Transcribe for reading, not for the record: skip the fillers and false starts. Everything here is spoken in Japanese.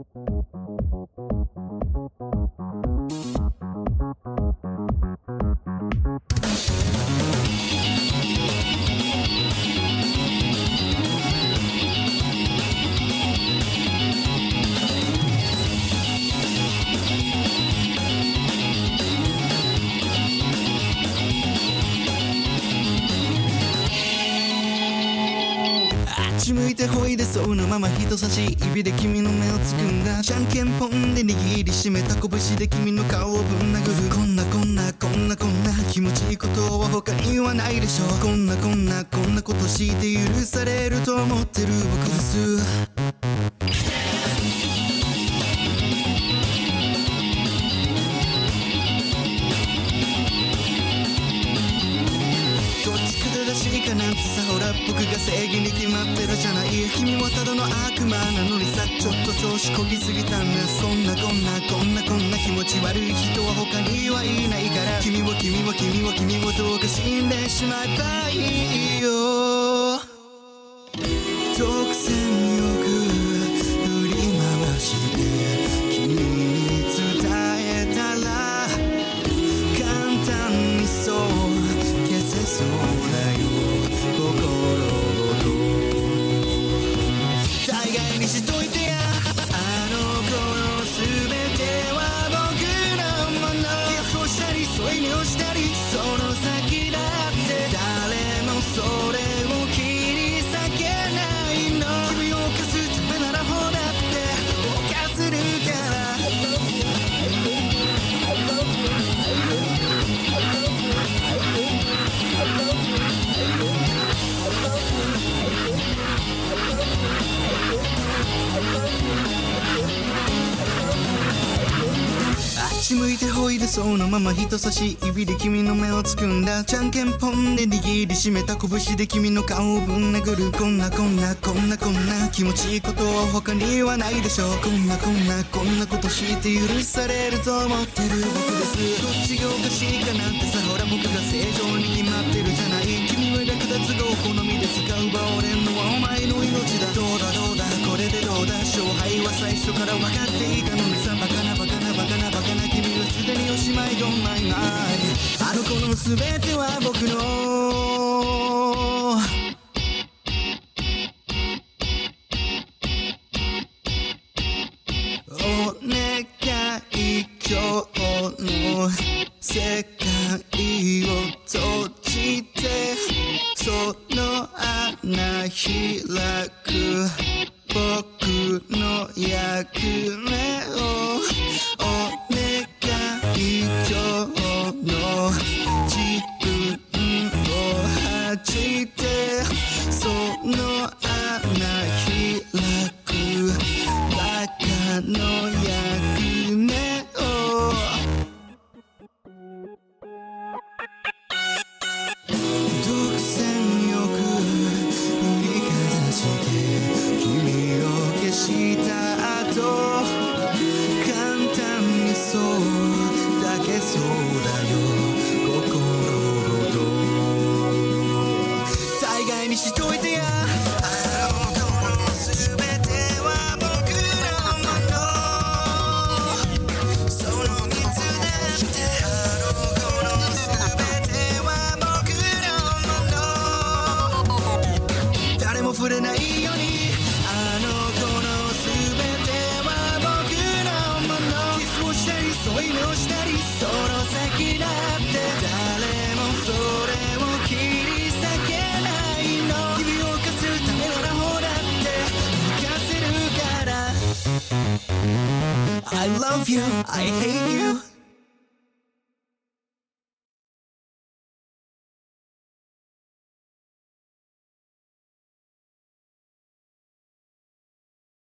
あっち向いてほいでそうなまま人差し指で君の目をつくんだ。じゃんけんぽんで握りしめた拳で君の顔をぶん殴る。こんな気持ちいいことは他にはないでしょう。こんなことして許されると思ってる僕です。どっちか正しいかなんてさ、ほら僕が正義に決まってるじゃない。君はただの悪魔なのにさ、ちょっと調子こぎすぎたんです。こんな気持ち悪い人は他にはいないから、君をどうか死んでしまえばいいよ。独占欲振り回して君に伝えたら簡単にそう消せそうだよ心ごと。大概にしといてや、あの頃すべては僕のもの。キスをしたり添い寝をしたりその先だって誰もそれを切り裂けないの。君を犯すためならほだって犯するから。あっち向いてほいでそのまま人差し指で君の目をつくんだ。じゃんけんぽんで握りしめた拳で君の顔をぶん殴る。こんな気持ちいいことは他にはないでしょう。こんなことして許されると思ってる僕です。どっちがおかしいかなんてさ、ほら僕が正常に決まってるじゃない。君は略奪がお好みで使うば俺のはお前の命だ。どうだこれでどうだ。勝敗は最初から分かっていたのにさ、バカな君はすでにおしまい。Don't mind my あの子の全ては僕のお願い、今日の世界を閉じてその穴開く僕の役目をお願い、今日の自分を恥じてその穴開くバカの役目を。独占欲振りかざして君を消した後簡単にそう抱けそうだよ心ごと。大概にしといてや、あの頃の全ては僕のもの。その水だってあの頃の全ては僕のもの。誰も触れないようにあの頃の全ては僕のもの。キスをしたり添い寝をしたりその先だって誰もそれを切り裂けないの。君を犯すためならほだって犯せるから。I love you, I hate you